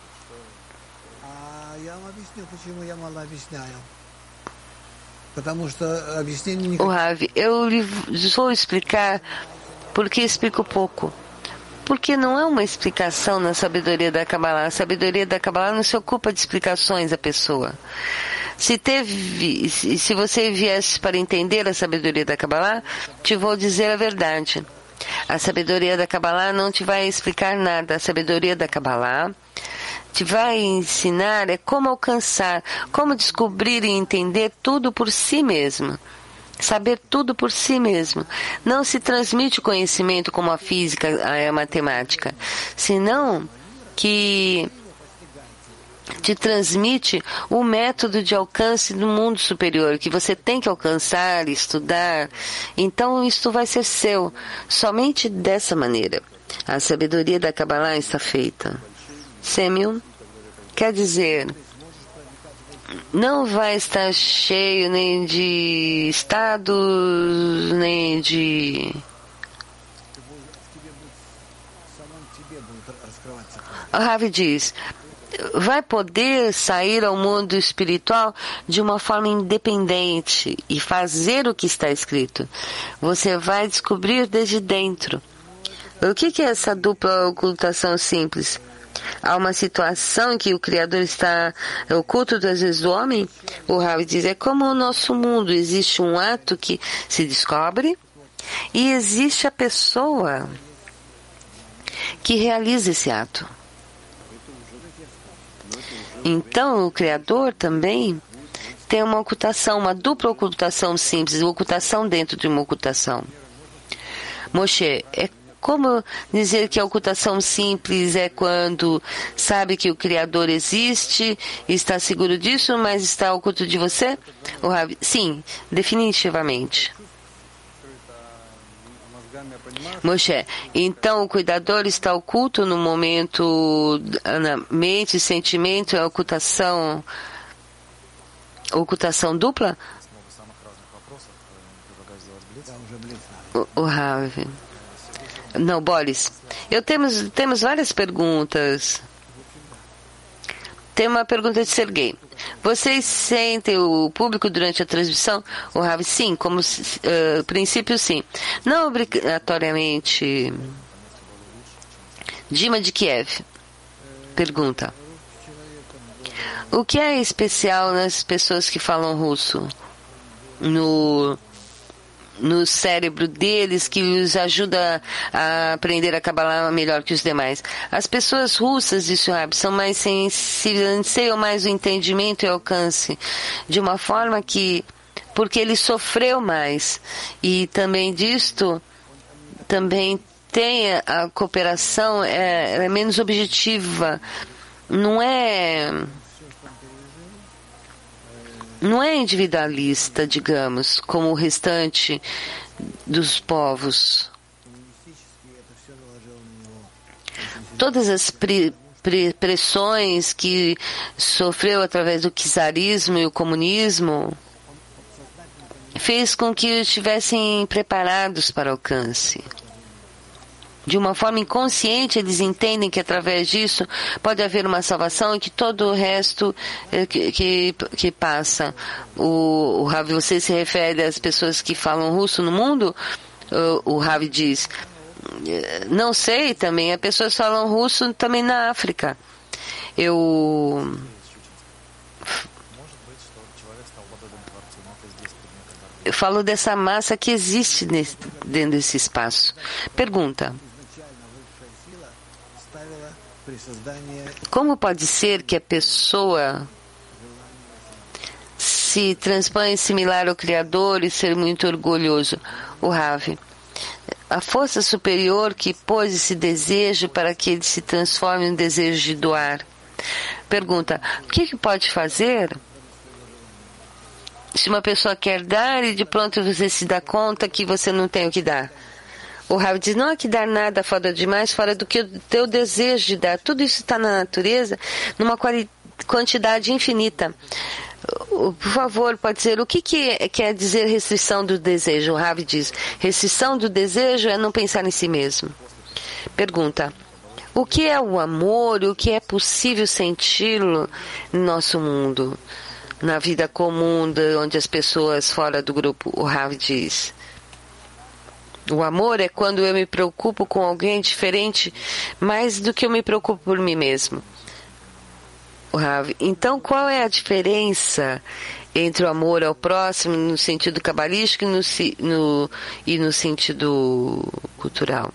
O Rav, eu vou explicar porque explico pouco. Porque não é uma explicação na sabedoria da Kabbalah. A sabedoria da Kabbalah não se ocupa de explicações à pessoa. Se, teve, se você viesse para entender a sabedoria da Kabbalah, te vou dizer a verdade. A sabedoria da Kabbalah não te vai explicar nada. A sabedoria da Kabbalah te vai ensinar é como alcançar, como descobrir e entender tudo por si mesmo. Saber tudo por si mesmo. Não se transmite o conhecimento como a física, a matemática, senão que te transmite o método de alcance do mundo superior, que você tem que alcançar, estudar. Então isto vai ser seu, somente dessa maneira. A sabedoria da Kabbalah está feita. Sêmio quer dizer, não vai estar cheio nem de estados, nem de... O Rav diz, vai poder sair ao mundo espiritual de uma forma independente e fazer o que está escrito. Você vai descobrir desde dentro. O que é essa dupla ocultação simples? Há uma situação em que o Criador está oculto das vezes do homem? O Rav diz, é como o nosso mundo, existe um ato que se descobre e existe a pessoa que realiza esse ato. Então o Criador também tem uma ocultação, uma dupla ocultação simples, ocultação dentro de uma ocultação. Moshe, é como dizer que a ocultação simples é quando sabe que o Criador existe, está seguro disso, mas está oculto de você? O Rav, sim, definitivamente. Moshe, então o cuidador está oculto no momento, na mente, sentimento, é ocultação, ocultação dupla? O, o Ravi. Não, Boris. Eu temos, temos várias perguntas. Tem uma pergunta de Sergei. Vocês sentem o público durante a transmissão? O Ravi, sim, como uh, princípio, sim. Não obrigatoriamente. Dima de Kiev pergunta: o que é especial nas pessoas que falam russo? No, no cérebro deles que os ajuda a aprender a Kabbalah melhor que os demais. As pessoas russas, disse o Rabi, são mais sensíveis, anseiam mais o entendimento e alcance, de uma forma que, porque ele sofreu mais. E também disto, também tem a cooperação, é, é menos objetiva, não é... não é individualista, digamos, como o restante dos povos. Todas as pre, pre, pressões que sofreu através do czarismo e o comunismo fez com que estivessem preparados para o alcance. De uma forma inconsciente, eles entendem que através disso pode haver uma salvação e que todo o resto eh, que, que, que passa. O, o Ravi, você se refere às pessoas que falam russo no mundo? O, o Ravi diz, não sei também, as pessoas falam russo também na África. Eu... Eu falo dessa massa que existe nesse, dentro desse espaço. Pergunta: como pode ser que a pessoa se transpõe similar ao Criador e ser muito orgulhoso? O Ravi, a força superior que pôs esse desejo para que ele se transforme em um desejo de doar. Pergunta: o que, que pode fazer se uma pessoa quer dar e de pronto você se dá conta que você não tem o que dar? O Rav diz, não há que dar nada fora demais, fora do que o teu desejo de dar. Tudo isso está na natureza, numa quantidade infinita. Por favor, pode dizer, o que, que quer dizer restrição do desejo? O Rav diz, restrição do desejo é não pensar em si mesmo. Pergunta: o que é o amor? O que é possível senti-lo no nosso mundo? Na vida comum, onde as pessoas fora do grupo, o Rav diz, o amor é quando eu me preocupo com alguém diferente mais do que eu me preocupo por mim mesmo. O Rav, então qual é a diferença entre o amor ao próximo no sentido cabalístico e no, no, e no sentido cultural?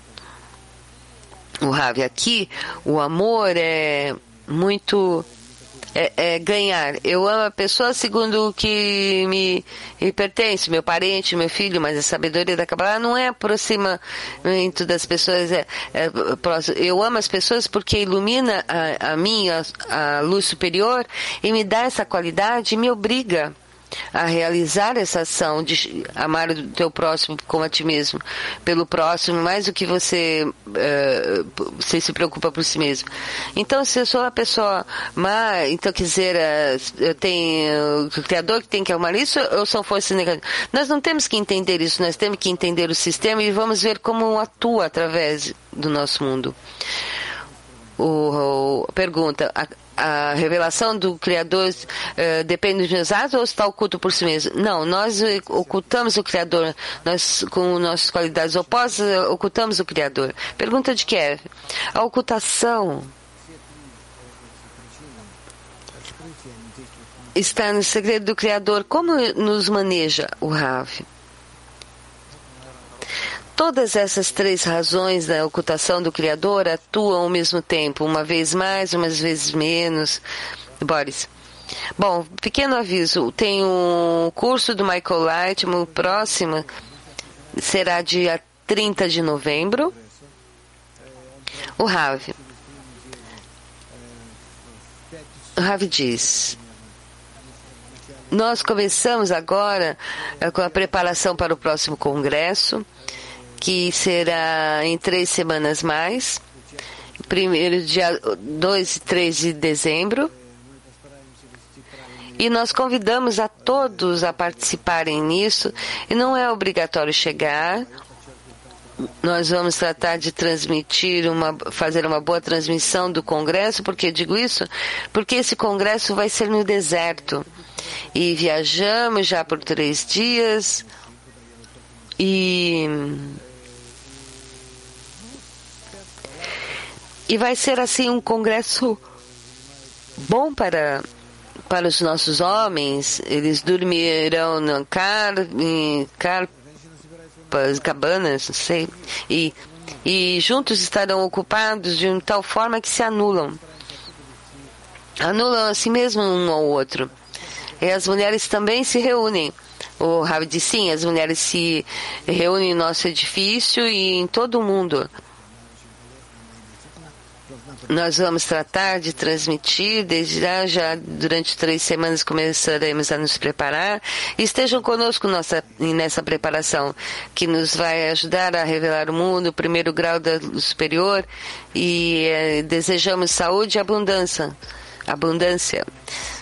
O Rav, aqui o amor é muito... É, é ganhar. Eu amo a pessoa segundo o que me, me pertence, meu parente, meu filho, mas a sabedoria da Kabbalah não é aproximamento das pessoas. É, é, eu amo as pessoas porque ilumina a, a mim, a, a luz superior, e me dá essa qualidade e me obriga a realizar essa ação de amar o teu próximo como a ti mesmo, pelo próximo, mais do que você, uh, você se preocupa por si mesmo. Então, se eu sou uma pessoa má, então quer dizer, uh, eu tenho o Criador que tem que amar isso, ou são forças negativas? Nós não temos que entender isso, nós temos que entender o sistema e vamos ver como atua através do nosso mundo. O, o, pergunta, a, a revelação do Criador uh, depende dos meus atos ou está oculto por si mesmo? Não, nós ocultamos o Criador, nós com nossas qualidades opostas ocultamos o Criador. Pergunta de Kiev, a ocultação está no segredo do Criador. Como nos maneja o Rav? Todas essas três razões da ocultação do Criador atuam ao mesmo tempo, uma vez mais, umas vezes menos. Boris. Bom, pequeno aviso, tem um curso do Michael Light, o próximo será dia trinta de novembro. O Rav. O Rav diz, nós começamos agora com a preparação para o próximo congresso. que será em três semanas mais, primeiro dia dois e três de dezembro. E nós convidamos a todos a participarem nisso, e não é obrigatório chegar. Nós vamos tratar de transmitir, uma, fazer uma boa transmissão do congresso. Por que digo isso? Porque esse congresso vai ser no deserto. E viajamos já por três dias. E, e vai ser assim um congresso bom para, para os nossos homens. Eles dormirão no car, em carpas, cabanas, não sei, e, e juntos estarão ocupados de uma tal forma que se anulam. Anulam a si mesmo um ao outro. E as mulheres também se reúnem. O Rav disse sim, as mulheres se reúnem no nosso edifício e em todo o mundo. Nós vamos tratar de transmitir, desde já, já durante três semanas começaremos a nos preparar. E estejam conosco nossa, nessa preparação, que nos vai ajudar a revelar o mundo, o primeiro grau do superior. E eh, desejamos saúde e abundância. abundância.